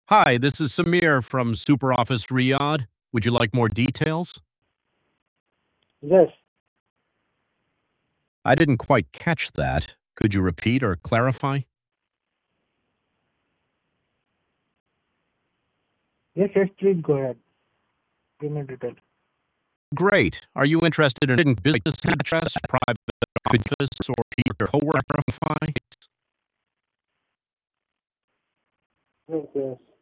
Hi, this is Samir from SuperOffice Riyadh. Would you like more details? Yes, I didn't quite catch that. Could you repeat or clarify? yes, please go ahead. Give me detail. Great. Are you interested in business address, private office, or co-worker? Yes, yes.